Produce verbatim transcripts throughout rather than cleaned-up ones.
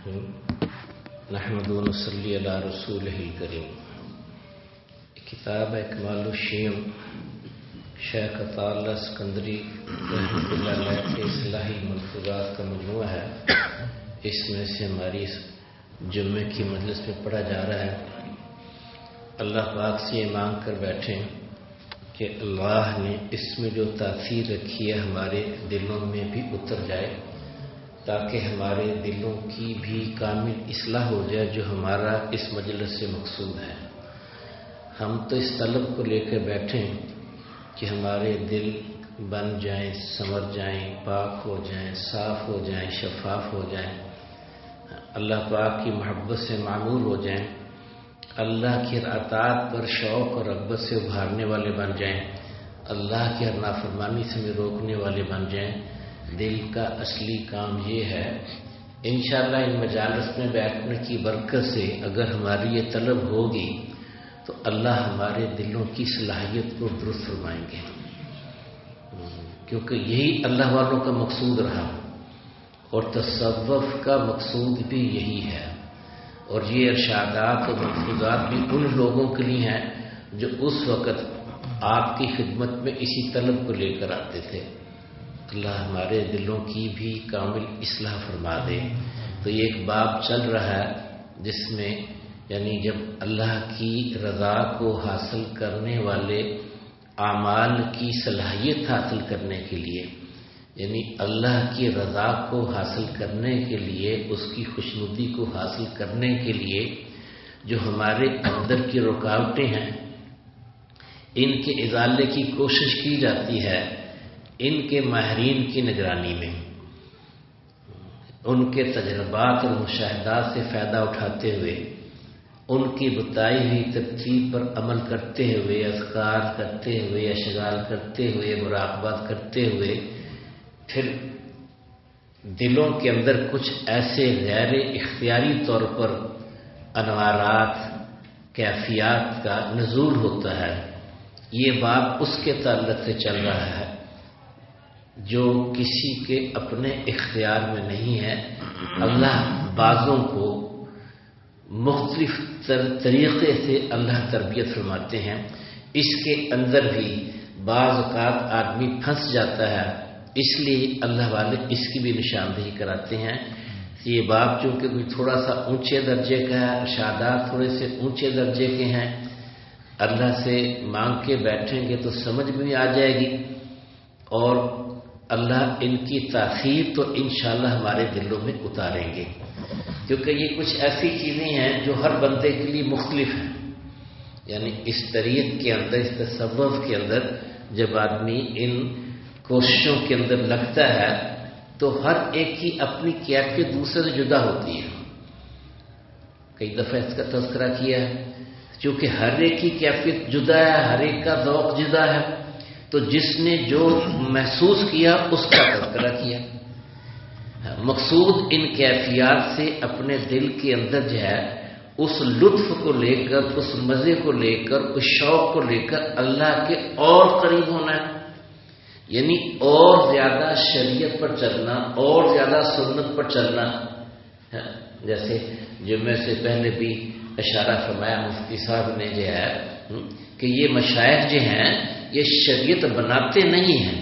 الرحیم نحمد و نصلی علی رسولہ الکریم. کتاب اکمال الشیوع شیخ عطا اللہ اسکندری رحمۃ اللہ علیہ کے اصلاحی ملفوظات کا مجموعہ ہے. اس میں سے ہماری جمعے کی مجلس میں پڑھا جا رہا ہے. اللہ پاک سے یہ مانگ کر بیٹھیں کہ اللہ نے اس میں جو تاثیر رکھی ہے ہمارے دلوں میں بھی اتر جائے، تاکہ ہمارے دلوں کی بھی کامل اصلاح ہو جائے جو ہمارا اس مجلس سے مقصود ہے. ہم تو اس طلب کو لے کر بیٹھیں کہ ہمارے دل بن جائیں، سنور جائیں، پاک ہو جائیں، صاف ہو جائیں، شفاف ہو جائیں، اللہ پاک کی محبت سے معمور ہو جائیں، اللہ کی اطاعت پر شوق اور رغبت سے ابھارنے والے بن جائیں، اللہ کی ہر نافرمانی سے ہمیں روکنے والے بن جائیں. دل کا اصلی کام یہ ہے. انشاءاللہ ان مجالس میں بیٹھنے کی برکت سے اگر ہماری یہ طلب ہوگی تو اللہ ہمارے دلوں کی صلاحیت کو درست فرمائیں گے، کیونکہ یہی اللہ والوں کا مقصود رہا اور تصوف کا مقصود بھی یہی ہے. اور یہ ارشادات اور ملفوظات بھی ان لوگوں کے لیے ہیں جو اس وقت آپ کی خدمت میں اسی طلب کو لے کر آتے تھے. اللہ ہمارے دلوں کی بھی کامل اصلاح فرما دے. تو یہ ایک باب چل رہا ہے جس میں یعنی جب اللہ کی رضا کو حاصل کرنے والے اعمال کی صلاحیت حاصل کرنے کے لیے، یعنی اللہ کی رضا کو حاصل کرنے کے لیے، اس کی خوشنودی کو حاصل کرنے کے لیے جو ہمارے اندر کی رکاوٹیں ہیں ان کے ازالے کی کوشش کی جاتی ہے ان کے ماہرین کی نگرانی میں، ان کے تجربات اور مشاہدات سے فائدہ اٹھاتے ہوئے، ان کی بتائی ہوئی ترتیب پر عمل کرتے ہوئے، اذکار کرتے ہوئے، اشغال کرتے ہوئے، مراقبات کرتے ہوئے، پھر دلوں کے اندر کچھ ایسے غیر اختیاری طور پر انوارات، کیفیات کا نزول ہوتا ہے. یہ باب اس کے تعلق سے چل رہا ہے جو کسی کے اپنے اختیار میں نہیں ہے. اللہ بعضوں کو مختلف طریقے سے اللہ تربیت فرماتے ہیں. اس کے اندر بھی بعض اوقات آدمی پھنس جاتا ہے، اس لیے اللہ والے اس کی بھی نشاندہی کراتے ہیں. یہ باب چونکہ کوئی تھوڑا سا اونچے درجے کا ہے، ارشادات تھوڑے سے اونچے درجے کے ہیں، اللہ سے مانگ کے بیٹھیں گے تو سمجھ میں آ جائے گی اور اللہ ان کی تاثیر تو انشاءاللہ ہمارے دلوں میں اتاریں گے، کیونکہ یہ کچھ ایسی چیزیں ہیں جو ہر بندے کے لیے مختلف ہیں. یعنی اس طریقت کے اندر، اس تصوف کے اندر جب آدمی ان کوششوں کے اندر لگتا ہے تو ہر ایک کی اپنی کیفیت دوسرے سے جدا ہوتی ہے. کئی دفعہ اس کا تذکرہ کیا ہے، چونکہ ہر ایک کی کیفیت جدا ہے، ہر ایک کا ذوق جدا ہے، تو جس نے جو محسوس کیا اس کا تذکرہ کیا. مقصود ان کیفیات سے اپنے دل کے اندر جو ہے اس لطف کو لے کر، اس مزے کو لے کر، اس شوق کو لے کر اللہ کے اور قریب ہونا ہے. یعنی اور زیادہ شریعت پر چلنا، اور زیادہ سنت پر چلنا. جیسے جمعے سے پہلے بھی اشارہ فرمایا مفتی صاحب نے جو ہے کہ یہ مشائخ جو ہیں یہ شریعت بناتے نہیں ہیں،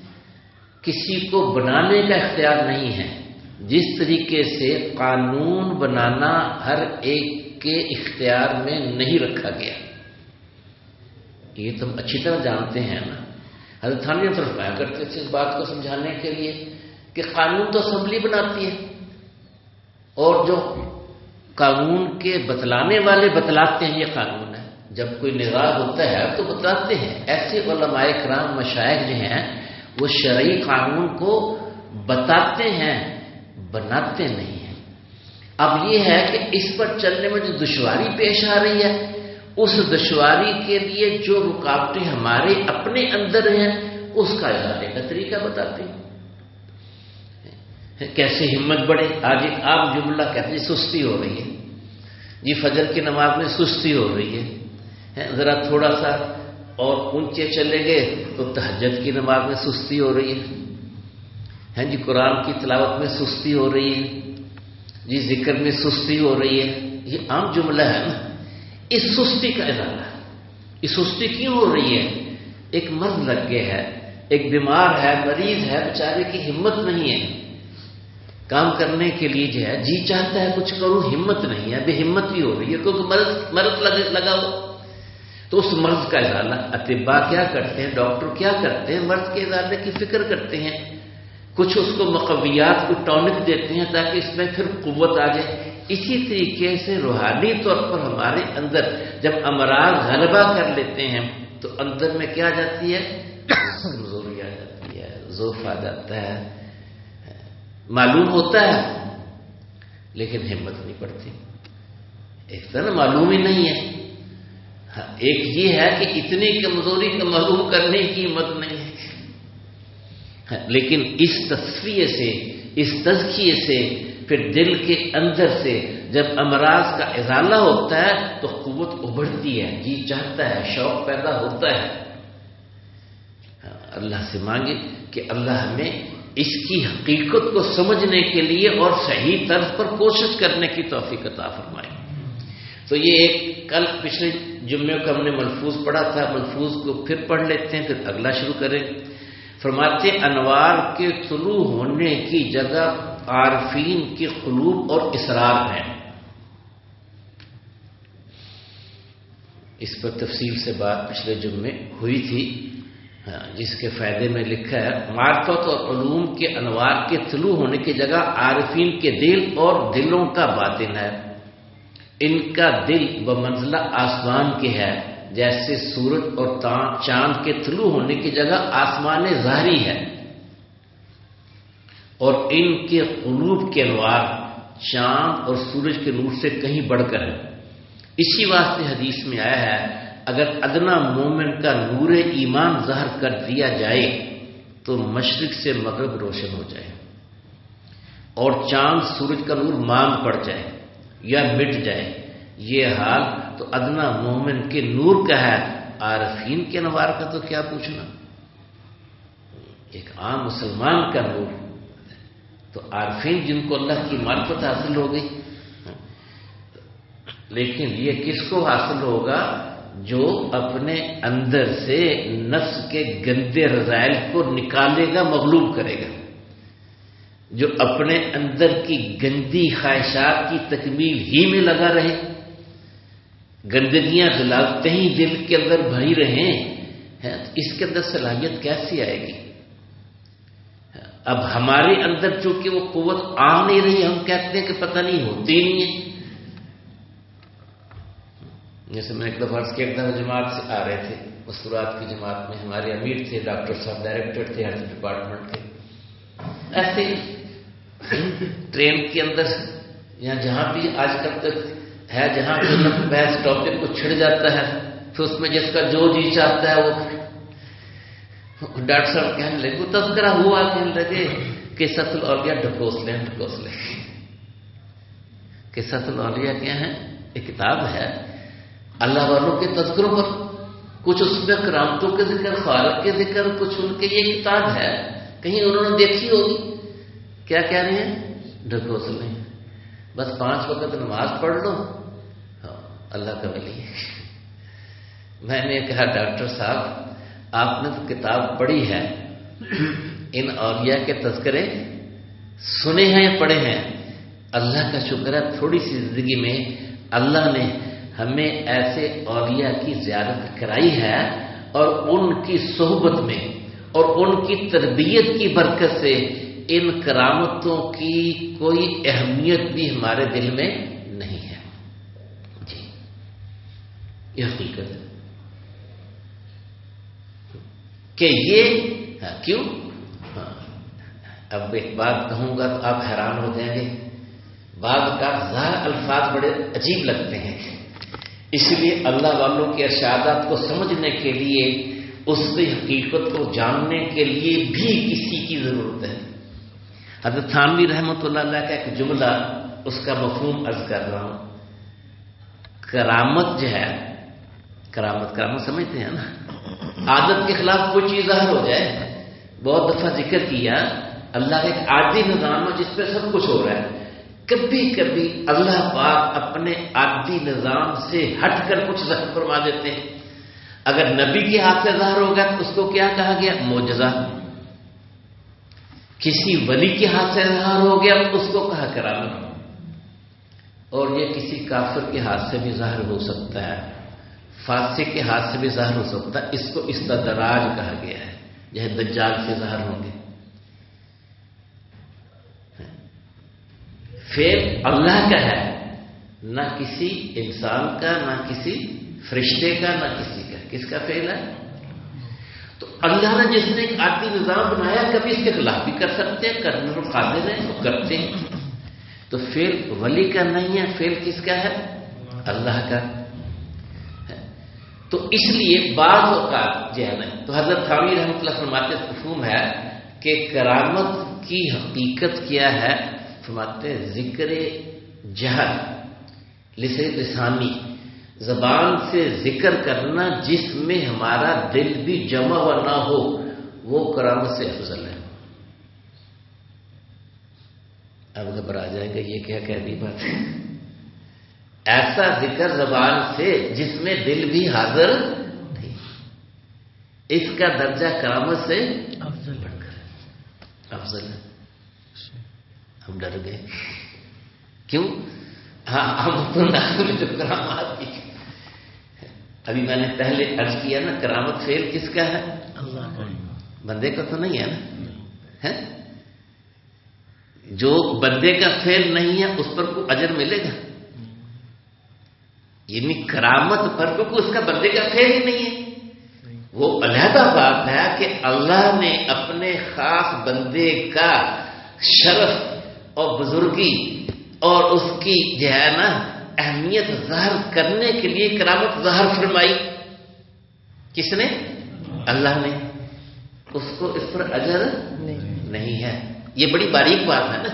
کسی کو بنانے کا اختیار نہیں ہے. جس طریقے سے قانون بنانا ہر ایک کے اختیار میں نہیں رکھا گیا، یہ تو ہم اچھی طرح جانتے ہیں نا. حضرت تھانوی فرمایا کرتے تھے اس بات کو سمجھانے کے لیے کہ قانون تو اسمبلی بناتی ہے، اور جو قانون کے بتلانے والے بتلاتے ہیں یہ قانون ہے. جب کوئی نظام ہوتا ہے تو بتلاتے ہیں. ایسے علماء کرام، مشائخ جو ہیں وہ شرعی قانون کو بتاتے ہیں، بناتے نہیں ہیں. اب یہ ہے کہ اس پر چلنے میں جو دشواری پیش آ رہی ہے، اس دشواری کے لیے جو رکاوٹیں ہمارے اپنے اندر ہیں اس کا ازالے کا طریقہ بتاتے ہیں. کیسے ہمت بڑھے. آج ایک عام جملہ کہتے ہیں سستی ہو رہی ہے جی، فجر کی نماز میں سستی ہو رہی ہے. ذرا تھوڑا سا اور اونچے چلے گئے تو تہجد کی نماز میں سستی ہو رہی ہے. جی قرآن کی تلاوت میں سستی ہو رہی ہے. جی ذکر میں سستی ہو رہی ہے، یہ عام جملہ ہے نا، اس سستی کا ازالہ. یہ سستی کیوں ہو رہی ہے؟ ایک مرض لگ گیا ہے، ایک بیمار ہے، مریض ہے، بیچارے کی ہمت نہیں ہے کام کرنے کے لیے، جو ہے جی چاہتا ہے کچھ کروں، ہمت نہیں ہے، بے ہمت ہی ہو رہی ہے کیونکہ مرض مرض لگا ہو. تو اس مرض کا ازالہ اطباء کیا کرتے ہیں، ڈاکٹر کیا کرتے ہیں؟ مرض کے ازالے کی فکر کرتے ہیں، کچھ اس کو مقویات کو ٹونک دیتے ہیں تاکہ اس میں پھر قوت آ جائے. اسی طریقے سے روحانی طور پر ہمارے اندر جب امراض غلبہ کر لیتے ہیں تو اندر میں کیا آ جاتی ہے؟ کمزوری آ جاتی ہے، ضعف آ جاتا ہے. معلوم ہوتا ہے لیکن ہمت نہیں پڑتی. ایک طرح معلوم ہی نہیں ہے، ایک یہ ہے کہ اتنی کمزوری کا معلوم کرنے کی ہمت نہیں ہے. لیکن اس تصفیے سے، اس تزکیے سے، پھر دل کے اندر سے جب امراض کا ازالہ ہوتا ہے تو قوت ابھرتی ہے، جی چاہتا ہے، شوق پیدا ہوتا ہے. اللہ سے مانگے کہ اللہ ہمیں اس کی حقیقت کو سمجھنے کے لیے اور صحیح طرز پر کوشش کرنے کی توفیق عطا فرمائے. تو یہ ایک کل پچھلے جمعے کو ہم نے ملفوظ پڑھا تھا، ملفوظ کو پھر پڑھ لیتے ہیں، پھر اگلا شروع کریں. فرماتے انوار کے طلوع ہونے کی جگہ عارفین کے قلوب اور اسرار ہیں. اس پر تفصیل سے بات پچھلے جمعے ہوئی تھی، جس کے فائدے میں لکھا ہے معرفت اور علوم کے انوار کے طلوع ہونے کی جگہ عارفین کے دل اور دلوں کا باطن ہے. ان کا دل بمنزلہ آسمان کے ہے، جیسے سورج اور چاند کے طلوع ہونے کی جگہ آسمان ظاہری ہے، اور ان کے قلوب کے انوار چاند اور سورج کے نور سے کہیں بڑھ کر ہے. اسی واسطے حدیث میں آیا ہے اگر ادنا مومن کا نور ایمان ظاہر کر دیا جائے تو مشرق سے مغرب روشن ہو جائے، اور چاند سورج کا نور مانگ پڑ جائے یا مٹ جائے. یہ حال تو ادنا مومن کے نور کا ہے، عارفین کے انوار کا تو کیا پوچھنا. ایک عام مسلمان کا نور، تو عارفین جن کو اللہ کی معرفت حاصل ہو گئی. لیکن یہ کس کو حاصل ہوگا؟ جو اپنے اندر سے نفس کے گندے رذائل کو نکالے گا، مغلوب کرے گا، جو اپنے اندر کی گندی خواہشات کی تکمیل ہی میں لگا رہے، گندگیاں غلاظتیں ہی دل کے اندر بھری رہیں، اس کے اندر صلاحیت کیسی آئے گی؟ اب ہمارے اندر چونکہ وہ قوت آ نہیں رہی، ہم کہتے ہیں کہ پتہ نہیں ہوتی نہیں ہے. جیسے میں ایک دفعہ کے ایک دفعہ جماعت سے آ رہے تھے، مسکرات کی جماعت میں ہمارے امیر تھے، ڈاکٹر صاحب ڈائریکٹر تھے ہیلتھ ڈپارٹمنٹ کے. ایسے ٹرین کے اندر یا جہاں بھی آج کل تک ہے، جہاں بھی بحث ٹاپک کو چھڑ جاتا ہے پھر اس میں جس کا جو جی چاہتا ہے وہ ڈاکٹر صاحب کہنے لگے، وہ تذکرہ ہوا، کہنے لگے قصۃ الاولیاء ڈھکوس لیں ڈھکوس لیں. قصۃ الاولیاء کیا ہے؟ ایک کتاب ہے اللہ والوں کے تذکروں پر، کچھ اس میں کرامتوں کے ذکر، خالق کے ذکر، کچھ ان کے. یہ کتاب ہے، کہیں انہوں نے دیکھی ہوگی. کیا کہہ رہے ہیں؟ ڈھکوس لیں، بس پانچ وقت نماز پڑھ لو، اللہ کا ولی. میں نے کہا ڈاکٹر صاحب آپ نے تو کتاب پڑھی ہے، ان اولیاء کے تذکرے سنے ہیں یا پڑھے ہیں؟ اللہ کا شکر ہے تھوڑی سی زندگی میں اللہ نے ہمیں ایسے اولیاء کی زیارت کرائی ہے، اور ان کی صحبت میں اور ان کی تربیت کی برکت سے ان کرامتوں کی کوئی اہمیت بھی ہمارے دل میں نہیں ہے. جی یہ حقیقت ہے کہ یہ ہاں کیوں ہاں اب ایک بات کہوں گا تو آپ حیران ہو جائیں گے. بعض کا ظاہر الفاظ بڑے عجیب لگتے ہیں، اس لیے اللہ والوں کے ارشادات کو سمجھنے کے لیے، اس کی حقیقت کو جاننے کے لیے بھی کسی کی ضرورت ہے. حضرت تھانوی رحمۃ اللہ علیہ کا ایک جملہ، اس کا مفہوم عرض کر رہا ہوں. کرامت جو ہے، کرامت کرامت سمجھتے ہیں نا، عادت کے خلاف کوئی چیز ظاہر ہو جائے. بہت دفعہ ذکر کیا اللہ کا ایک عادی نظام ہے جس پہ سب کچھ ہو رہا ہے. کبھی کبھی اللہ پاک اپنے عادی نظام سے ہٹ کر کچھ ظاہر فرما دیتے ہیں. اگر نبی کے ہاتھ سے ظاہر ہوگا تو اس کو کیا کہا گیا؟ معجزہ. کسی ولی کے ہاتھ سے ظاہر ہو گیا تو اس کو کہا کرامت. اور یہ کسی کافر کے ہاتھ سے بھی ظاہر ہو سکتا ہے، فاسق کے ہاتھ سے بھی ظاہر ہو سکتا ہے. اس کو استدراج کہا گیا ہے، جیسے دجال سے ظاہر ہوں گے. فعل اللہ کا ہے، نہ کسی انسان کا، نہ کسی فرشتے کا، نہ کسی کا. کس کا فعل ہے؟ تو اللہ نے جس نے ایک عادی نظام بنایا، کبھی اس کے خلاف بھی کر سکتے ہیں، کرنے کو قادر ہیں، وہ کرتے ہیں. تو فعل ولی کا نہیں ہے، فعل کس کا ہے؟ اللہ کا. تو اس لیے بعض اوقات جو ہے نا، تو حضرت تھانوی رحمۃ اللہ فرماتے مفہوم ہے کہ کرامت کی حقیقت کیا ہے؟ فرماتے ذکر جہر لسانی، زبان سے ذکر کرنا جس میں ہمارا دل بھی جمع ہوا نہ ہو، وہ کرامت سے افضل ہے. اب گھبرا جائیں گے، یہ کیا کہہ دی بات ہے؟ ایسا ذکر زبان سے جس میں دل بھی حاضر نہیں، اس کا درجہ کرامت سے افضل بڑھ کر افضل ہے. ہم ڈر گئے، کیوں؟ ہاں ہم تو جو کرامات کی، ابھی میں نے پہلے عرض کیا نا، کرامت فعل کس کا ہے؟ اللہ کا. بندے کا تو نہیں ہے نا. جو بندے کا فعل نہیں ہے اس پر کوئی اجر ملے گا؟ یعنی کرامت پر کیونکہ اس کا بندے کا فعل ہی نہیں ہے. وہ علیحدہ بات ہے کہ اللہ نے اپنے خاص بندے کا شرف اور بزرگی اور اس کی جو ہے نا اہمیت ظاہر کرنے کے لیے کرامت ظاہر فرمائی. کس نے؟ اللہ نے. اس کو اس پر اجر نہیں ہے. یہ بڑی باریک بات ہے نا.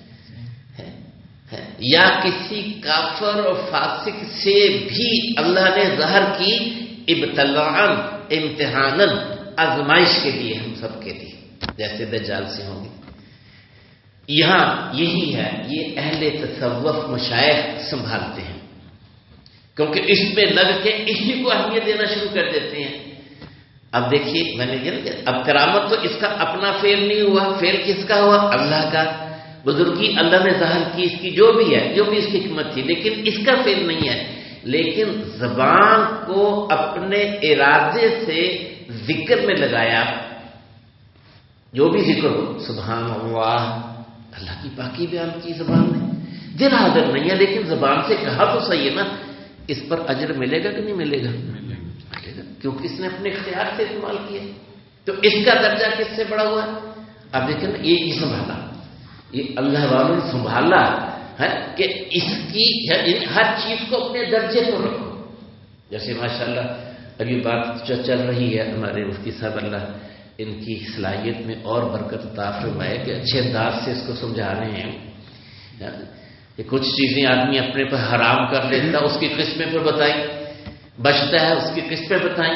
یا کسی کافر اور فاسق سے بھی اللہ نے ظاہر کی ابتلاءً، امتحاناً، آزمائش کے لیے، ہم سب کے لیے، جیسے دجال سے ہوں گے. یہاں یہی ہے، یہ اہل تصوف مشائخ سنبھالتے ہیں، کیونکہ اس میں لگ کے اسی کو اہمیت دینا شروع کر دیتے ہیں. اب دیکھیے میں نے یہ اب کرامت تو اس کا اپنا فعل نہیں ہوا، فعل کس کا ہوا؟ اللہ کا. بزرگی اللہ نے ظاہر کی، اس کی جو بھی ہے، جو بھی اس کی حکمت تھی، لیکن اس کا فعل نہیں ہے. لیکن زبان کو اپنے ارادے سے ذکر میں لگایا، جو بھی ذکر ہو، سبحان اللہ، اللہ کی پاکی بیان کی زبان نے. دل حاضر نہیں ہے لیکن زبان سے کہا تو صحیح ہے نا. اس پر اجر ملے گا کہ نہیں ملے گا؟ ملے گا، کیونکہ اس نے اپنے اختیار سے استعمال کیا. تو اس کا درجہ کس سے بڑا ہوا؟ اب دیکھیں نا، یہ ہی سنبھالا، یہ اللہ والوں نے سنبھالا ہے کہ اس کی ہر چیز کو اپنے درجے پر رکھو. جیسے ماشاءاللہ اب یہ بات جو چل رہی ہے، ہمارے مفتی صاحب اللہ ان کی صلاحیت میں اور برکت عطا فرمائے کہ اچھے انداز سے اس کو سمجھا رہے ہیں کہ کچھ چیزیں آدمی اپنے پر حرام کر لیتا، اس کی قسمیں پر بتائیں، بچتا ہے اس کی قسمیں بتائیں.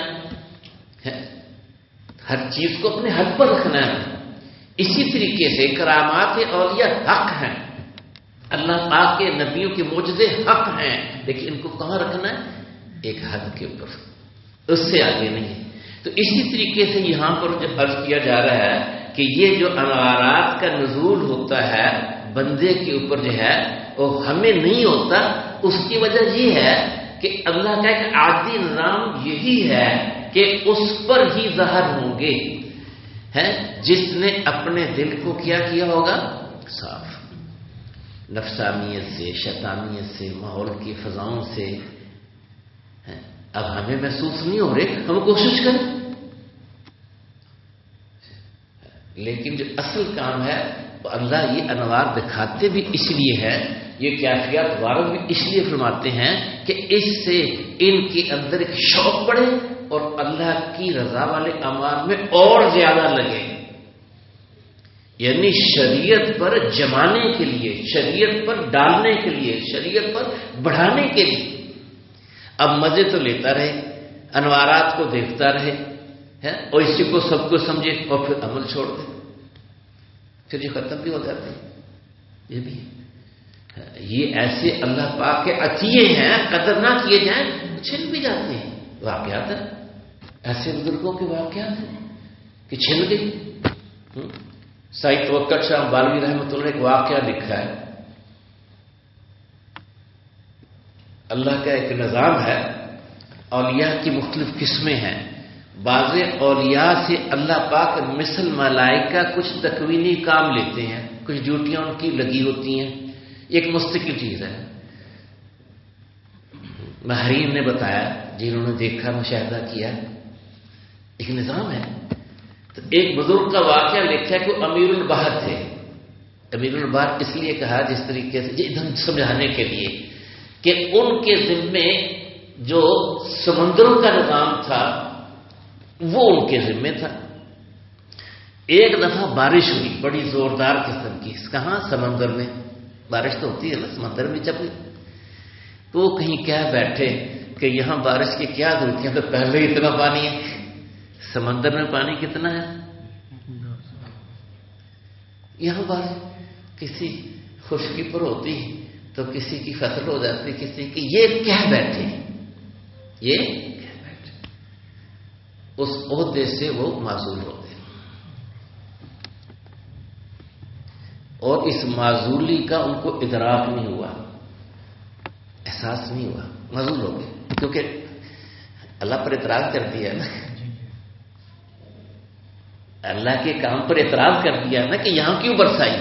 ہر چیز کو اپنے حد پر رکھنا ہے. اسی طریقے سے کرامات اولیاء حق ہیں، اللہ پاک کے نبیوں کے معجزے حق ہیں، لیکن ان کو کہاں رکھنا ہے؟ ایک حد کے اوپر، اس سے آگے نہیں. تو اسی طریقے سے یہاں پر جب عرض کیا جا رہا ہے کہ یہ جو انوارات کا نزول ہوتا ہے بندے کے اوپر جو ہے وہ ہمیں نہیں ہوتا، اس کی وجہ یہ ہے کہ اللہ کا ایک عادی نظام یہی ہے کہ اس پر ہی ظاہر ہوں گے ہے جس نے اپنے دل کو کیا کیا ہوگا؟ صاف، نفسانیت سے، شیطانیت سے، ماحول کی فضاؤں سے. اب ہمیں محسوس نہیں ہو رہے، ہم کوشش کریں. لیکن جو اصل کام ہے وہ اللہ یہ انوار دکھاتے بھی اس لیے ہے، یہ کیفیات وارد بھی اس لیے فرماتے ہیں کہ اس سے ان کے اندر ایک شوق بڑھے اور اللہ کی رضا والے اعمال میں اور زیادہ لگے. یعنی شریعت پر جمانے کے لیے، شریعت پر ڈالنے کے لیے، شریعت پر بڑھانے کے لیے. اب مزے تو لیتا رہے، انوارات کو دیکھتا رہے ہے اور اسی کو سب کو سمجھے اور پھر عمل چھوڑ دے، پھر یہ ختم بھی ہو جاتے ہیں. یہ بھی یہ ایسے اللہ پاک کے عطیے ہیں، قدر نہ کیے جائیں چھن بھی جاتے ہیں. واقعات ہیں ایسے بزرگوں کے واقعات ہیں کہ چھن گئی. سید توکل شاہ بالوی رحمۃ اللہ نے ایک واقعہ لکھا ہے. اللہ کا ایک نظام ہے، اولیاء کی مختلف قسمیں ہیں. بعض اولیاء سے اللہ پاک مثل ملائکہ کچھ تکوینی کام لیتے ہیں، کچھ ڈیوٹیاں ان کی لگی ہوتی ہیں. ایک مستقل چیز ہے. ماہرین نے بتایا جنہوں نے دیکھا مشاہدہ کیا، ایک نظام ہے. تو ایک بزرگ کا واقعہ لکھا ہے کہ وہ امیر البحر تھے. امیر البحر اس لیے کہا جس طریقے سے یہ سمجھانے کے لیے کہ ان کے ذمے جو سمندروں کا نظام تھا وہ ان کے ذمے تھا. ایک دفعہ بارش ہوئی بڑی زوردار قسم کی. کہاں؟ سمندر میں. بارش تو ہوتی ہے نا سمندر میں. جب تو وہ کہیں کہہ بیٹھے کہ یہاں بارش کی کیا ضرورت ہے، تو پہلے ہی اتنا پانی ہے. سمندر میں پانی کتنا ہے؟ یہاں بارش کسی خشکی پر ہوتی تو کسی کی فصل ہو جاتی، کسی کی. یہ کہہ بیٹھے یہ کہہ بیٹھے اس عہدے سے وہ معزول ہوتے، اور اس معزولی کا ان کو ادراک نہیں ہوا، احساس نہیں ہوا. معزول ہو گئے کیونکہ اللہ پر اعتراض کر دیا نا، اللہ کے کام پر اعتراض کر دیا نا کہ یہاں کیوں برسائی.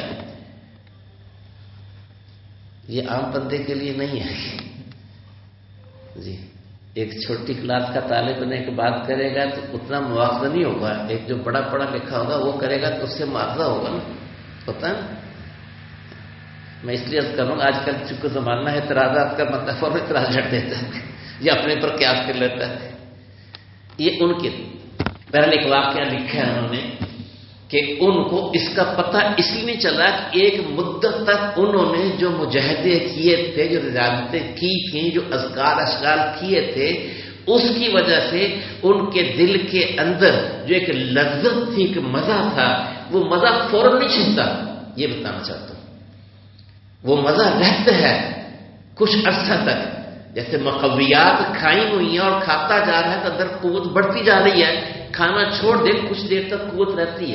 یہ عام بندے کے لیے نہیں ہے جی. ایک چھوٹی کلاس کا طالب نے ایک بات کرے گا تو اتنا مواخذہ نہیں ہوگا. ایک جو بڑا پڑھا لکھا ہوگا وہ کرے گا تو اس سے مواخذہ ہوگا نا. ہوتا ہے نا. میں اس لیے عرض کروں آج کل چونکہ زمانہ ہے اعتراضات کا، مطلب فوراً اعتراض جھڑ دیتا ہے یا اپنے پر قیاس کر لیتا ہے. یہ ان کے پہلے ایک واقعہ لکھا ہے انہوں نے کہ ان کو اس کا پتہ اس لیے نہیں چلا کہ ایک مدت تک انہوں نے جو مجاہدے کیے تھے، جو ریاضتیں کی تھیں، جو اذکار اشغال کیے تھے، اس کی وجہ سے ان کے دل کے اندر جو ایک لذت تھی، ایک مزہ تھا، وہ مزہ فوراً نہیں چھنتا. یہ بتانا چاہتا ہوں وہ مزہ رہتا ہے کچھ عرصہ تک. جیسے مقویات کھائی ہوئی ہیں اور کھاتا جا رہا ہے تو اندر قوت بڑھتی جا رہی ہے. کھانا چھوڑ دے کچھ دیر تک قوت رہتی ہے.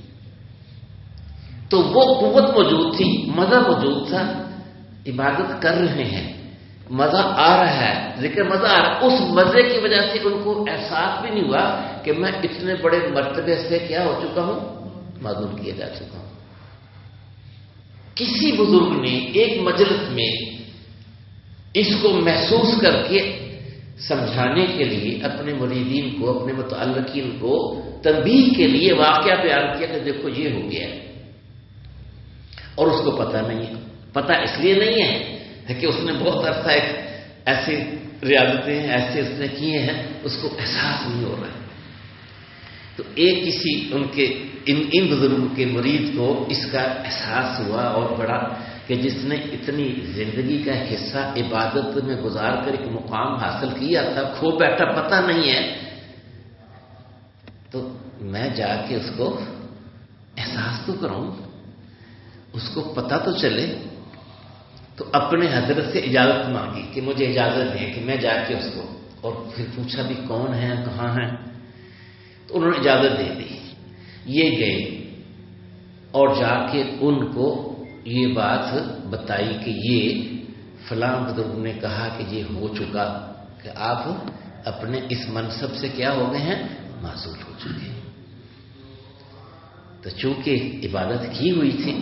تو وہ قوت موجود تھی، مزہ موجود تھا. عبادت کر رہے ہیں، مزہ آ رہا ہے، ذکر مزہ آ رہا ہے. اس مزے کی وجہ سے ان کو احساس بھی نہیں ہوا کہ میں اتنے بڑے مرتبے سے کیا ہو چکا ہوں، معذور کیا جا چکا ہوں. کسی بزرگ نے ایک مجلس میں اس کو محسوس کر کے سمجھانے کے لیے اپنے مریدین کو، اپنے متعلقین کو تنبیہ کے لیے واقعہ بیان کیا کہ دیکھو یہ ہو گیا ہے. اور اس کو پتہ نہیں ہے. پتہ اس لیے نہیں ہے کہ اس نے بہت عرصہ ایک ایسے ریاضتیں ایسے اس نے کیے ہیں، اس کو احساس نہیں ہو رہا ہے. تو ایک کسی ان کے ان ان بزرگوں کے مرید کو اس کا احساس ہوا اور بڑا کہ جس نے اتنی زندگی کا حصہ عبادت میں گزار کر ایک مقام حاصل کیا تھا، کھو بیٹھا، پتہ نہیں ہے. تو میں جا کے اس کو احساس تو کروں، اس کو پتہ تو چلے. تو اپنے حضرت سے اجازت مانگی کہ مجھے اجازت دیں کہ میں جا کے اس کو، اور پھر پوچھا بھی کون ہے، کہاں ہے. تو انہوں نے اجازت دے دی. یہ گئے اور جا کے ان کو یہ بات بتائی کہ یہ فلاں بزرگ نے کہا کہ یہ ہو چکا، کہ آپ اپنے اس منصب سے کیا ہو گئے ہیں، معزول ہو چکے. تو چونکہ عبادت کی ہوئی تھی،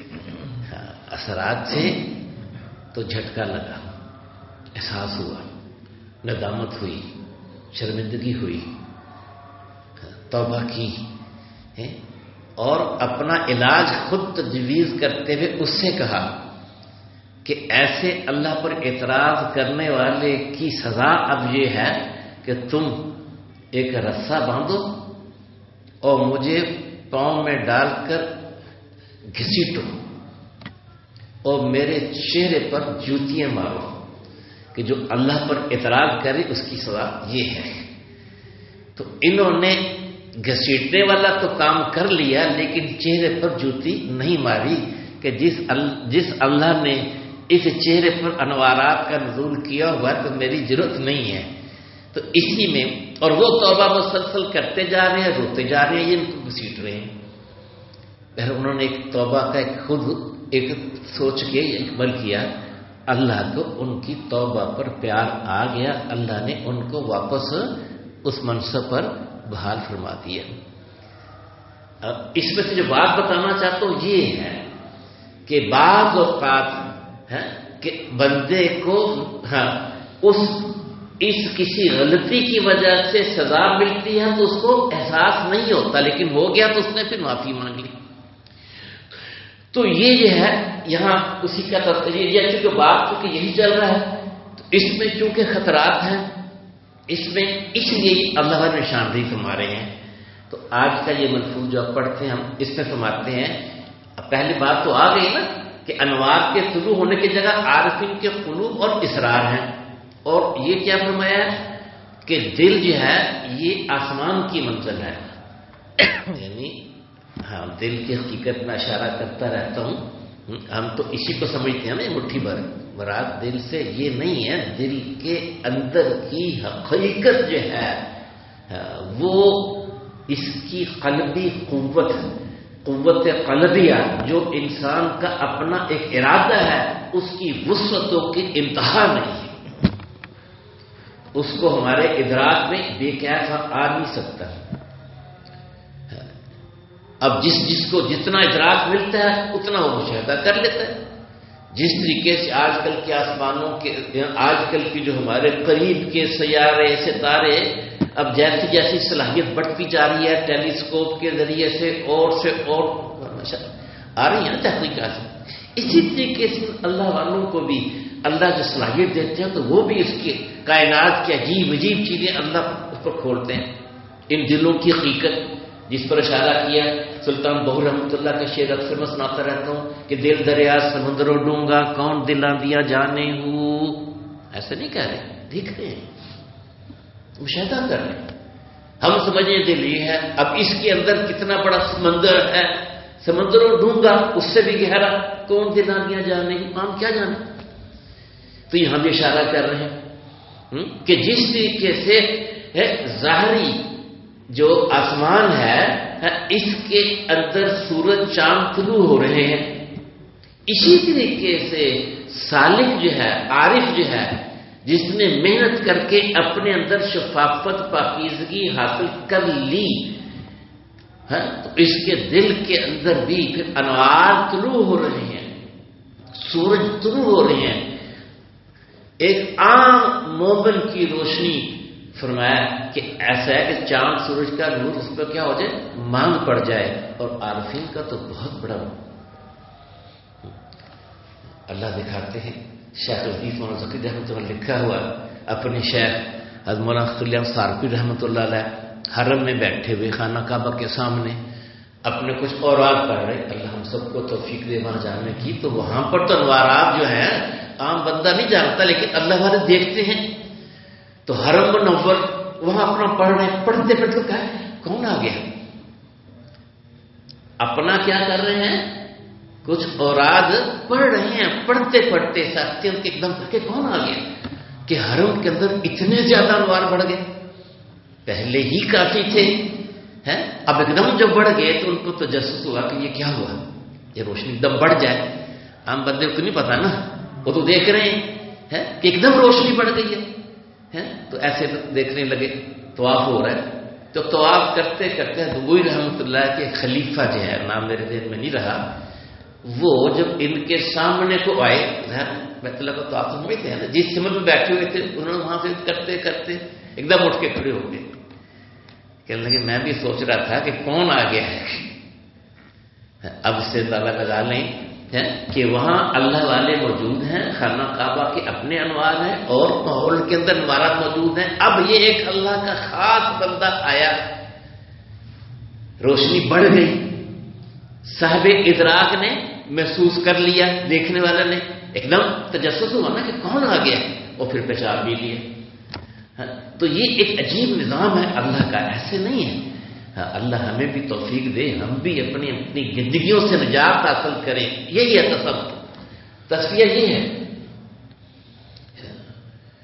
اثرات تھے، تو جھٹکا لگا، احساس ہوا، ندامت ہوئی، شرمندگی ہوئی، توبہ کی، اور اپنا علاج خود تجویز کرتے ہوئے اس سے کہا کہ ایسے اللہ پر اعتراض کرنے والے کی سزا اب یہ ہے کہ تم ایک رسہ باندھو اور مجھے پاؤں میں ڈال کر گھسیٹو اور میرے چہرے پر جوتیاں مارو، کہ جو اللہ پر اعتراض کرے اس کی سزا یہ ہے. تو انہوں نے گھسیٹنے والا تو کام کر لیا، لیکن چہرے پر جوتی نہیں ماری کہ جس جس اللہ نے اس چہرے پر انوارات کا نزول کیا ہوا تو میری ضرورت نہیں ہے. تو اسی میں اور وہ توبہ مسلسل کرتے جا رہے ہیں, روتے جا رہے ہیں, یہ ان کو گھسیٹ رہے ہیں. پھر انہوں نے ایک توبہ کا ایک خود ایک سوچ کے ایک عمل کیا, اللہ کو ان کی توبہ پر پیار آ گیا, اللہ نے ان کو واپس اس منصب پر بحال فرما دیا. اب اس میں سے جو بات بتانا چاہتا ہوں یہ ہے کہ بعض اوقات ہے کہ بندے کو ہاں اس اس کسی غلطی کی وجہ سے سزا ملتی ہے تو اس کو احساس نہیں ہوتا, لیکن ہو گیا تو اس نے پھر معافی مانگ لی. تو یہ جو ہے یہاں اسی کا یہ چونکہ بات چونکہ یہی چل رہا ہے تو اس میں چونکہ خطرات ہیں, اس میں اس لیے اللہ نے نشاندہی فرما رہے ہیں. تو آج کا یہ ملفوظ جو آپ پڑھتے ہیں ہم اس میں فرماتے ہیں, پہلی بات تو آ گئی نا کہ انوار کے طلوع ہونے کی جگہ عارفین کے قلوب اور اسرار ہیں. اور یہ کیا فرمایا ہے کہ دل جو ہے یہ آسمان کی منزل ہے, یعنی ہاں دل کی حقیقت میں اشارہ کرتا رہتا ہوں, ہم تو اسی کو سمجھتے ہیں نا مٹھی بھر, مراد دل سے یہ نہیں ہے, دل کے اندر کی حقیقت جو ہے وہ اس کی قلبی قوت قوت قلبیہ جو انسان کا اپنا ایک ارادہ ہے اس کی وسعتوں کی انتہا نہیں ہے, اس کو ہمارے ادراک میں بے کیف آ نہیں سکتا. اب جس جس کو جتنا ادراک ملتا ہے اتنا وہ مشاہدہ کر لیتا ہے. جس طریقے سے آج کل کے آسمانوں کے آج کل کی جو ہمارے قریب کے سیارے ستارے اب جیسی جیسی صلاحیت بڑھتی جا رہی ہے ٹیلیسکوپ کے ذریعے سے اور سے اور آ رہی ہیں تحقیقات سے, اسی طریقے سے اللہ والوں کو بھی اللہ جو صلاحیت دیتے ہیں تو وہ بھی اس کی کائنات کی عجیب عجیب چیزیں اللہ اس پر کھولتے ہیں. ان دلوں کی حقیقت جس پر اشارہ کیا سلطان بہو رحمۃ اللہ کا شعر اکثر میں سناتا رہتا ہوں کہ دل دریا سمندروں ڈونگا کون دلاں دیا جانے ہوں, ایسا نہیں کہہ رہے, دیکھ رہے ہیں, مشاہدہ کر رہے ہیں. ہم سمجھیں دل یہ ہے, اب اس کے اندر کتنا بڑا سمندر ہے, سمندروں ڈونگا اس سے بھی گہرا کون دلاں دیا جانے ہوں, ہم کیا جانے. تو یہاں بھی اشارہ کر رہے ہیں کہ جس طریقے سے ظاہری جو آسمان ہے اس کے اندر سورج چاند طلوع ہو رہے ہیں, اسی طریقے سے سالک جو ہے عارف جو ہے جس نے محنت کر کے اپنے اندر شفافت پاکیزگی حاصل کر لی تو اس کے دل کے اندر بھی پھر انوار طلوع ہو رہے ہیں, سورج طلوع ہو رہے ہیں. ایک عام مومن کی روشنی فرمایا کہ ایسا ہے کہ چاند سورج کا نور اس پر کیا ہو جائے مانگ پڑ جائے, اور عارفین کا تو بہت بڑا اللہ دکھاتے ہیں. شیخ عزیز مولانا ذکری رحمۃ اللہ لکھا ہوا اپنے شیخ حضرت مولانا خلیل سارپی رحمۃ اللہ علیہ حرم میں بیٹھے ہوئے خانہ کعبہ کے سامنے اپنے کچھ اوراد پڑھ رہے, اللہ ہم سب کو توفیق دے وہاں جانے کی. تو وہاں پر تو انوارات جو ہیں عام بندہ نہیں جانتا, لیکن اللہ والے دیکھتے ہیں. تو حرم منور وہاں اپنا پڑھ رہے ہیں, پڑھتے پڑھتے کہا کون آ گیا, اپنا کیا کر رہے ہیں کچھ اوراد پڑھ رہے ہیں, پڑھتے پڑھتے ساتھی ان کے ایک دم کہ کون آ گیا کہ حرم کے اندر اتنے زیادہ انوار بڑھ گئے, پہلے ہی کافی تھے اب ایک دم جب بڑھ گئے تو ان کو تجسس ہوا کہ یہ کیا ہوا, یہ روشنی ایک دم بڑھ جائے. عام بندے کو نہیں پتا نا, وہ تو دیکھ رہے ہیں کہ ایک دم روشنی بڑھ گئی ہے, تو ایسے دیکھنے لگے. طواف ہو رہا ہے تو طواف کرتے کرتے دبوئی رحمۃ اللہ کے خلیفہ جو ہے نام میرے ذہن میں نہیں رہا, وہ جب ان کے سامنے کو آئے بیت اللہ کا طواف سمجھتے ہیں جس سمت میں بیٹھے ہوئے تھے انہوں نے وہاں سے کرتے کرتے ایک دم اٹھ کے کھڑے ہو گئے, کہنے لگے میں بھی سوچ رہا تھا کہ کون آ گیا ہے. اب اس سے تعالیٰ لگا لیں کہ وہاں اللہ والے موجود ہیں, خانہ کعبہ کے اپنے انوار ہیں اور ماحول کے اندر انوارات موجود ہیں. اب یہ ایک اللہ کا خاص بندہ آیا, روشنی بڑھ گئی, صاحب ادراک نے محسوس کر لیا, دیکھنے والا نے ایک دم تجسس ہوا نا کہ کون آ گیا, اور پھر پہچان بھی لیا. تو یہ ایک عجیب نظام ہے اللہ کا, ایسے نہیں ہے. اللہ ہمیں بھی توفیق دے, ہم بھی اپنی اپنی زندگیوں سے نجات حاصل کریں. یہی ہے تصوف, تصفیہ یہ ہے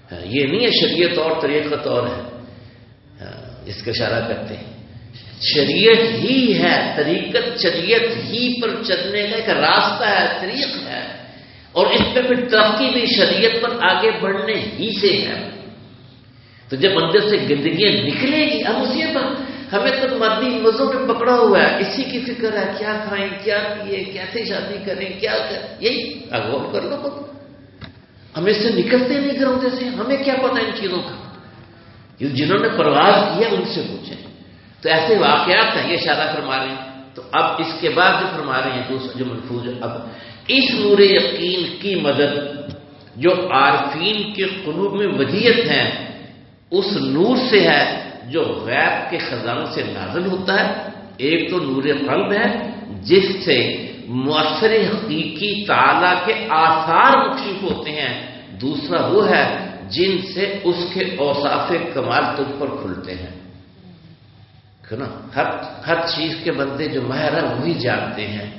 یہ نہیں ہے شریعت اور طریقت اور ہے اس کا اشارہ کرتے ہیں. شریعت ہی ہے طریقت، شریعت ہی پر چلنے کا ایک راستہ ہے، طریق ہے، اور اس پہ پھر ترقی بھی شریعت پر آگے بڑھنے ہی سے ہے. تو جب اندر سے گندگیاں نکلے گی، ہم اسی پر ہمیں تو مادی مزوں پہ پکڑا ہوا ہے، اسی کی فکر ہے کیا کھائیں کیا پیے کیسے شادی کریں کیا کریں، یہی غور کر لو خود. ہمیں سے نکلتے نہیں گروتے سے، ہمیں کیا پتا ان چیزوں کا، جنہوں نے پرواز کیا ان سے پوچھیں. تو ایسے واقعات ہیں، یہ اشارہ فرما رہے ہیں. تو اب اس کے بعد جو فرما رہے ہیں دوسرا جو ملفوظ ہے، اب اس نور یقین کی مدد جو عارفین کے قلوب میں ودیت ہے اس نور سے ہے جو غیب کے خزانوں سے نازل ہوتا ہے. ایک تو نور قلب ہے جس سے مؤثر حقیقی تعالی کے آثار مکشف ہوتے ہیں، دوسرا وہ ہے جن سے اس کے اوصاف کمال تجھ پر کھلتے ہیں. نا ہر ہر چیز کے بندے جو ماہر ہیں وہی جانتے ہیں.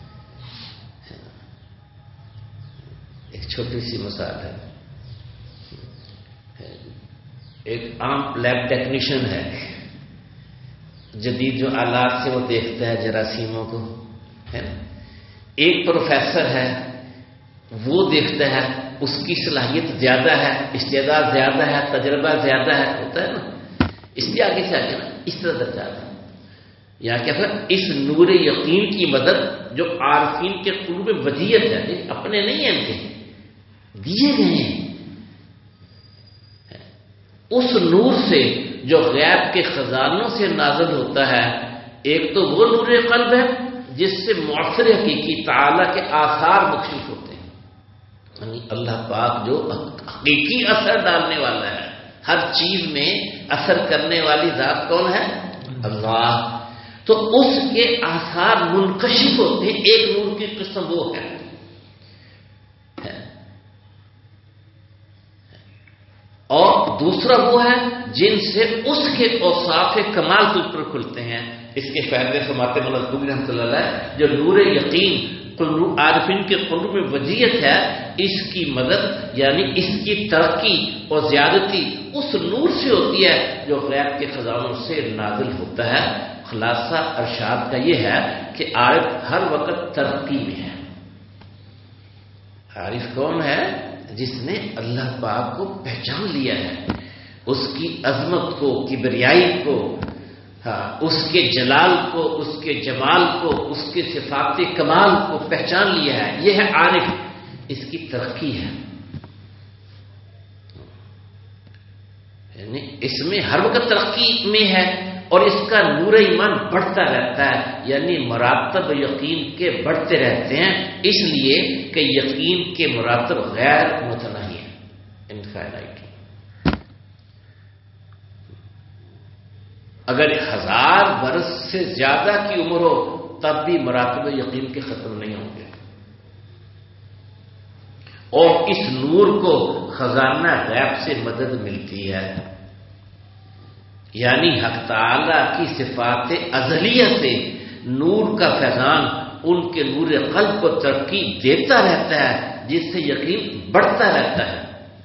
ایک چھوٹی سی مثال ہے، ایک عام لیب ٹیکنیشین ہے، جدید جو آلات سے وہ دیکھتا ہے جراثیموں کو، ہے نا. ایک پروفیسر ہے وہ دیکھتا ہے، اس کی صلاحیت زیادہ ہے، استعداد زیادہ ہے، تجربہ زیادہ ہے، ہوتا ہے نا، اس لیے آگے سے آگے نا اس طرح درجہ ہے. یہاں کیا تھا، اس نور یقین کی مدد جو عارفین کے قلوب میں ودیت ہے، اپنے نہیں ہیں، ان کے دیے گئے ہیں. اس نور سے جو غیب کے خزانوں سے نازل ہوتا ہے، ایک تو وہ نور قلب ہے جس سے مؤثر حقیقی تعالی کے آثار مکشف ہوتے ہیں، یعنی اللہ پاک جو حقیقی اثر ڈالنے والا ہے، ہر چیز میں اثر کرنے والی ذات کون ہے؟ اللہ. تو اس کے آثار منکشف ہوتے ہیں. ایک نور کی قسم وہ ہے. اور دوسرا وہ ہے جن سے اس کے اوصاف کمال تجھ پر کھلتے ہیں. اس کے فائدے فرماتے ہیں مولانا خوبی رحمۃ اللہ علیہ، جو نور یقین عارفین کے قلوب میں ودیت ہے، اس کی مدد یعنی اس کی ترقی اور زیادتی اس نور سے ہوتی ہے جو غیب کے خزانوں سے نازل ہوتا ہے. خلاصہ ارشاد کا یہ ہے کہ عارف ہر وقت ترقی میں ہے. عارف کون ہے؟ جس نے اللہ پاک کو پہچان لیا ہے، اس کی عظمت کو، کبریائی کو، ہاں اس کے جلال کو، اس کے جمال کو، اس کے صفات کمال کو پہچان لیا ہے. یہ ہے عارف، اس کی ترقی ہے. یعنی اس میں ہر وقت ترقی میں ہے اور اس کا نور ایمان بڑھتا رہتا ہے، یعنی مراتب یقین کے بڑھتے رہتے ہیں، اس لیے کہ یقین کے مراتب غیر متناہی ہیں. انفائنائٹ، اگر ہزار برس سے زیادہ کی عمر ہو تب بھی مراتب یقین کے ختم نہیں ہوں گے. اور اس نور کو خزانہ غیب سے مدد ملتی ہے، یعنی حق تعالی کی صفات ازلیہ سے نور کا فیضان ان کے نور قلب کو ترقی دیتا رہتا ہے، جس سے یقین بڑھتا رہتا ہے.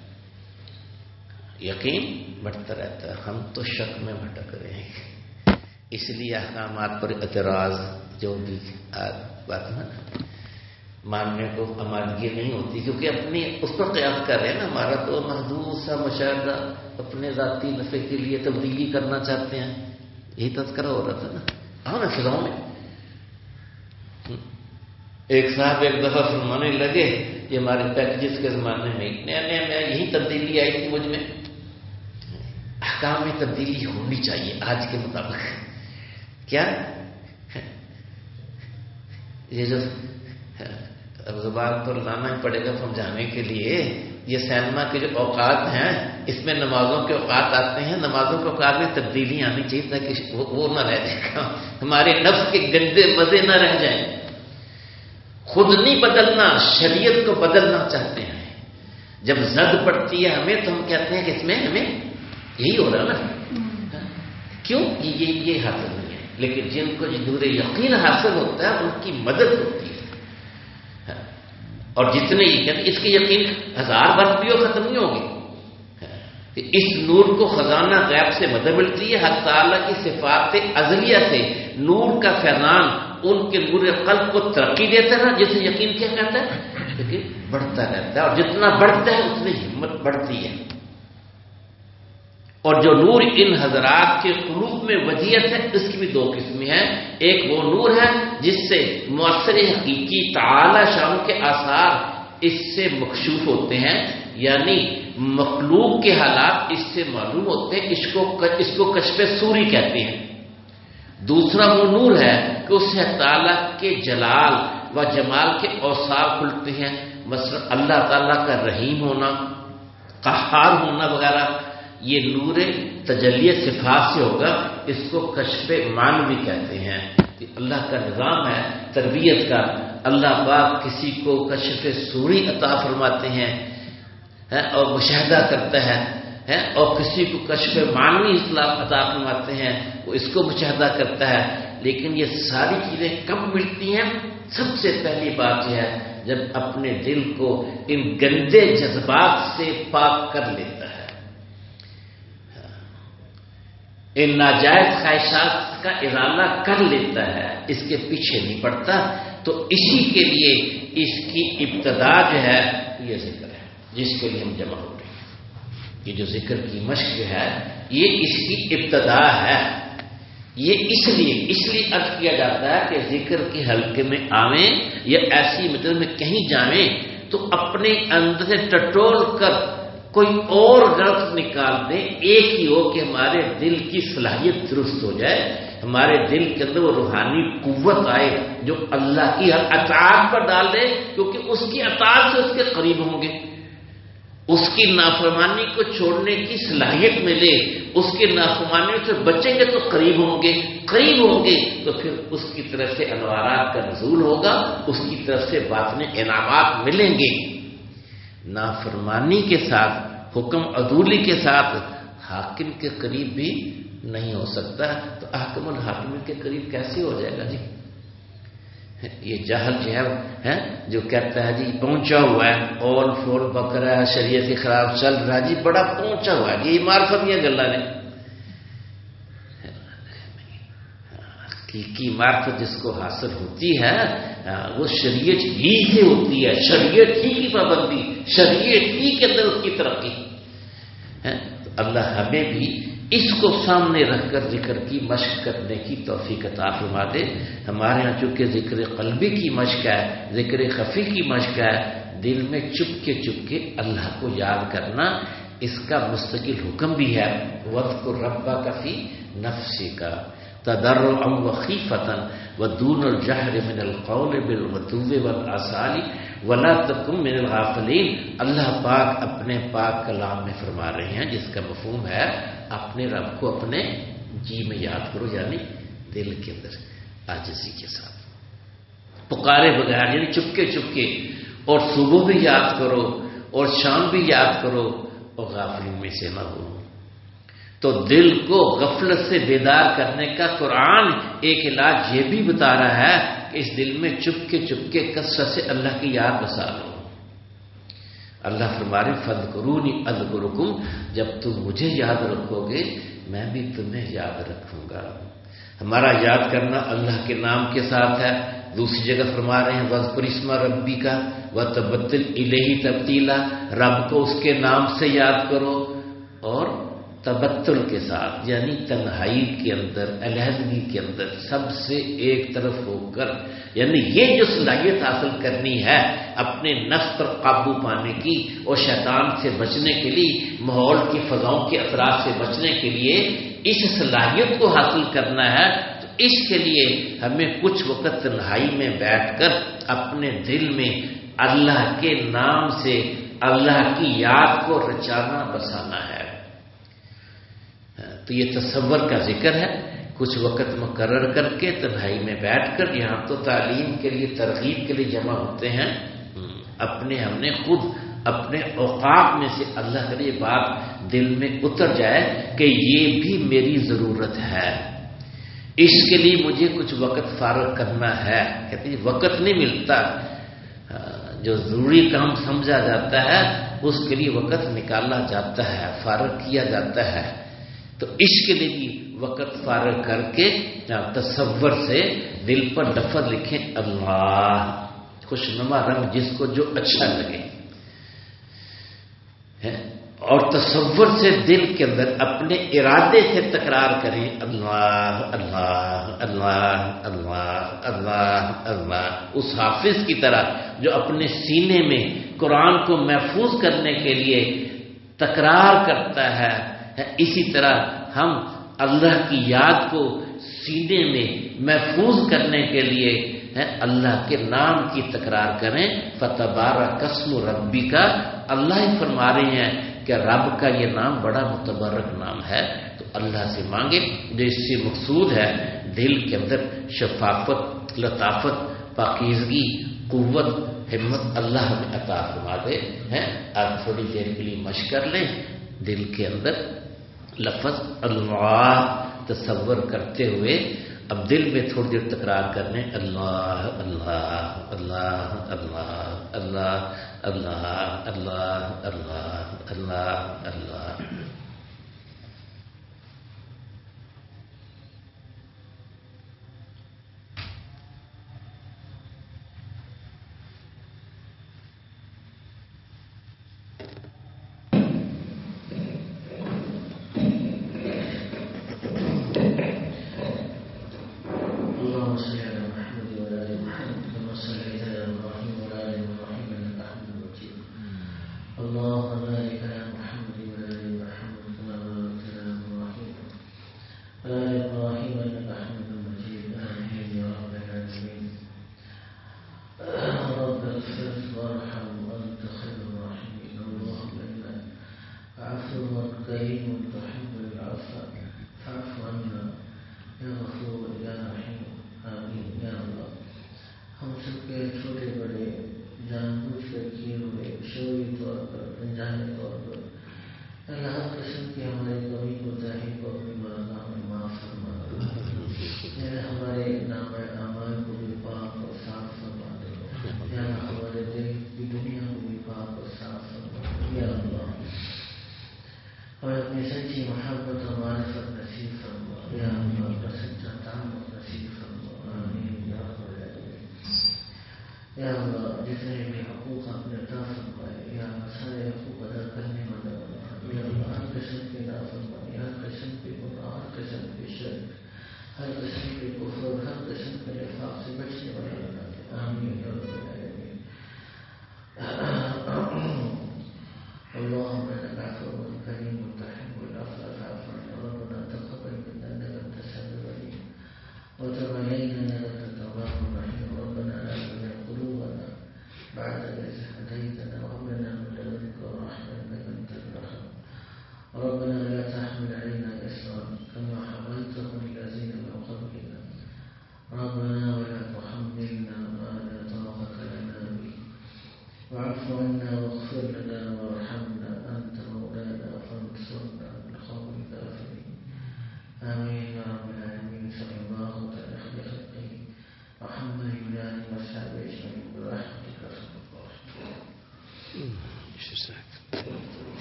یقین بڑھتا رہتا ہے. ہم تو شک میں بھٹک رہے ہیں، اس لیے احکامات پر اعتراض جو بھی بات ہے ماننے کو آمادگی نہیں ہوتی، کیونکہ اپنی اس پر قیاس کر رہے ہیں نا. ہمارا تو محدود سا مشاہدہ اپنے ذاتی نفع کے لیے تبدیلی کرنا چاہتے ہیں، یہی تذکرہ ہو رہا تھا نا. ہاں نا فضاؤں میں ایک صاحب ایک دفعہ فرمانے لگے یہ ہمارے پیکجز کے زمانے میں نیا نیا نیا یہی تبدیلی آئی تھی مجھ میں. احکام میں تبدیلی ہونی چاہیے آج کے مطابق. کیا یہ جو اب زبان پر لانا ہی پڑے گا سمجھانے کے لیے، یہ سینما کے جو اوقات ہیں اس میں نمازوں کے اوقات آتے ہیں، نمازوں کے اوقات میں تبدیلی آنی چاہیے تاکہ وہ نہ رہ جائے، ہمارے نفس کے گندے مزے نہ رہ جائیں. خود نہیں بدلنا، شریعت کو بدلنا چاہتے ہیں. جب زد پڑتی ہے ہمیں تو ہم کہتے ہیں کہ اس میں ہمیں یہی ہو رہا نا. کیوں؟ یہ یہ حاصل نہیں ہے. لیکن جن کو نور یقین حاصل ہوتا ہے ان کی مدد ہوتی ہے. اور جتنے یہ کہتے اس کے یقین ہزار برس بھی ہو ختم نہیں ہوگی. اس نور کو خزانہ غیب سے مدد ملتی ہے، حق تعالیٰ کی صفات ازلیہ سے نور کا فیضان ان کے نور قلب کو ترقی دیتا ہے، جسے یقین کیا کہتا ہے لیکن بڑھتا رہتا ہے، اور جتنا بڑھتا ہے اتنی ہمت بڑھتی ہے۔ اور جو نور ان حضرات کے قلوب میں وجیت ہے، اس کی بھی دو قسمیں ہیں۔ ایک وہ نور ہے جس سے مؤثر حقیقی تعالی شان کے آثار اس سے مکشوف ہوتے ہیں، یعنی مخلوق کے حالات اس سے معلوم ہوتے ہیں، اس کو اس کو کشف صوری کہتے ہیں۔ دوسرا وہ نور ہے کہ اس سے تعالیٰ کے جلال و جمال کے اوصاف کھلتے ہیں، مثلا اللہ تعالیٰ کا رحیم ہونا، قہار ہونا وغیرہ، یہ نور تجلی صفات سے ہوگا، اس کو کشف معنوی کہتے ہیں۔ اللہ کا نظام ہے تربیت کا، اللہ پاک کسی کو کشف صوری عطا فرماتے ہیں اور مشاہدہ کرتا ہے، اور کسی کو کشف معنوی اطلاع عطا فرماتے ہیں، وہ اس کو مشاہدہ کرتا ہے۔ لیکن یہ ساری چیزیں کب ملتی ہیں؟ سب سے پہلی بات یہ ہے جب اپنے دل کو ان گندے جذبات سے پاک کر لیتا ہے، ان ناجائز خواہشات کا ازالہ کر لیتا ہے، اس کے پیچھے نہیں پڑتا۔ تو اسی کے لیے اس کی ابتدا جو ہے یہ ذکر ہے جس کے لیے ہم جمع ہو رہے ہیں۔ یہ جو ذکر کی مشق جو ہے یہ اس کی ابتدا ہے۔ یہ اس لیے اس لیے عرض کیا جاتا ہے کہ ذکر کے حلقے میں آویں یا ایسی مدد میں کہیں جاویں تو اپنے اندر سے ٹٹول کر کوئی اور غرض نکال دیں، ایک ہی ہو کہ ہمارے دل کی صلاحیت درست ہو جائے، ہمارے دل کے اندر وہ روحانی قوت آئے جو اللہ کی ہر اطاعت پر ڈال دے، کیونکہ اس کی اطاعت سے اس کے قریب ہوں گے، اس کی نافرمانی کو چھوڑنے کی صلاحیت ملے، اس کی نافرمانی سے بچیں گے تو قریب ہوں گے، قریب ہوں گے تو پھر اس کی طرف سے انوارات کا نزول ہوگا، اس کی طرف سے باطنی انعامات ملیں گے۔ نافرمانی کے ساتھ، حکم عدولی کے ساتھ حاکم کے قریب بھی نہیں ہو سکتا، تو حاکم الحاکم کے قریب کیسے ہو جائے گا؟ جی یہ جہل جو ہے جو کہتا ہے جی پہنچا ہوا ہے، اول فول بکرا شریعت خراب چل رہا جی، بڑا پہنچا ہوا ہے، یہ معرفت یہ گلا نے کی معرفت جس کو حاصل ہوتی ہے وہ شریعت ہی سے ہوتی ہے، شریعت ہی کی پابندی، شریعت ہی کے اندر اس کی ترقی ہے۔ تو اللہ ہمیں بھی اس کو سامنے رکھ کر ذکر کی مشق کرنے کی توفیق عطا فرما دے۔ ہمارے یہاں چونکہ ذکر قلبی کی مشق ہے، ذکر خفی کی مشق ہے، دل میں چپ کے چپ کے اللہ کو یاد کرنا، اس کا مستقل حکم بھی ہے، وَاذْكُرْ رَبَّكَ فِي نَفْسِكَ تَضَرُّعًا وَخِيفَةً وَدُونَ الْجَهْرِ مِنَ الْقَوْلِ بِالْغُدُوِّ وَالْآصَالِ وَلَا تَكُن مِّنَ الْغَافِلِينَ۔ اللہ پاک اپنے پاک کلام میں فرما رہے ہیں جس کا مفہوم ہے اپنے رب کو اپنے جی میں یاد کرو، یعنی دل کے اندر عاجزی کے ساتھ پکارے بغیر، یعنی چپکے چپکے، اور صبح بھی یاد کرو اور شام بھی یاد کرو اور غافلین میں سے نہ ہو۔ تو دل کو غفلت سے بیدار کرنے کا قرآن ایک علاج یہ بھی بتا رہا ہے کہ اس دل میں چپکے چپکے کثرت سے اللہ کی یاد بسا لو۔ اللہ فرمائے فَاذْكُرُونِی أَذْكُرْکُم، جب تم مجھے یاد رکھو گے میں بھی تمہیں یاد رکھوں گا۔ ہمارا یاد کرنا اللہ کے نام کے ساتھ ہے۔ دوسری جگہ فرما رہے ہیں وَاذْكُرِ اسْمَ رَبِّکَ وَتَبَتَّلْ إِلَیْہِ تَبْتِیلًا، رب کو اس کے نام سے یاد کرو اور تبتل کے ساتھ، یعنی تنہائی کے اندر، علیحدگی کے اندر سب سے ایک طرف ہو کر، یعنی یہ جو صلاحیت حاصل کرنی ہے اپنے نفس پر قابو پانے کی اور شیطان سے بچنے کے لیے، ماحول کی فضاؤں کے اثرات سے بچنے کے لیے اس صلاحیت کو حاصل کرنا ہے، تو اس کے لیے ہمیں کچھ وقت تنہائی میں بیٹھ کر اپنے دل میں اللہ کے نام سے اللہ کی یاد کو رچانا بسانا ہے۔ تو یہ تصور کا ذکر ہے، کچھ وقت مقرر کر کے تنہائی میں بیٹھ کر، یہاں تو تعلیم کے لیے ترغیب کے لیے جمع ہوتے ہیں، اپنے ہم نے خود اپنے اوقات میں سے اللہ کے لیے بات دل میں اتر جائے کہ یہ بھی میری ضرورت ہے، اس کے لیے مجھے کچھ وقت فارغ کرنا ہے۔ کہتے ہیں وقت نہیں ملتا، جو ضروری کام سمجھا جاتا ہے اس کے لیے وقت نکالا جاتا ہے، فارغ کیا جاتا ہے. تو عشق کے لیے بھی وقت فارغ کر کے تصور سے دل پر لفظ لکھیں اللہ، خوشنما رنگ جس کو جو اچھا لگے، اور تصور سے دل کے اندر اپنے ارادے سے تکرار کریں اللہ اللہ اللہ اللہ اللہ اللہ. اس حافظ کی طرح جو اپنے سینے میں قرآن کو محفوظ کرنے کے لیے تکرار کرتا ہے، اسی طرح ہم اللہ کی یاد کو سینے میں محفوظ کرنے کے لیے اللہ کے نام کی تکرار کریں. فتبارک اسم ربی کا، اللہ ہی فرما رہے ہیں کہ رب کا یہ نام بڑا متبرک نام ہے. تو اللہ سے مانگے، جو اس سے مقصود ہے دل کے اندر شفافت، لطافت، پاکیزگی، قوت، ہمت اللہ ہمیں عطا فرما دے. ہیں آپ تھوڑی دیر کے لیے مشق کر لیں، دل کے اندر لفظ اللہ تصور کرتے ہوئے اب دل میں تھوڑی دیر تکرار کرنے اللہ اللہ اللہ اللہ اللہ اللہ اللہ اللہ اللہ اللہ. وتب علينا انك انت التواب الرحيم.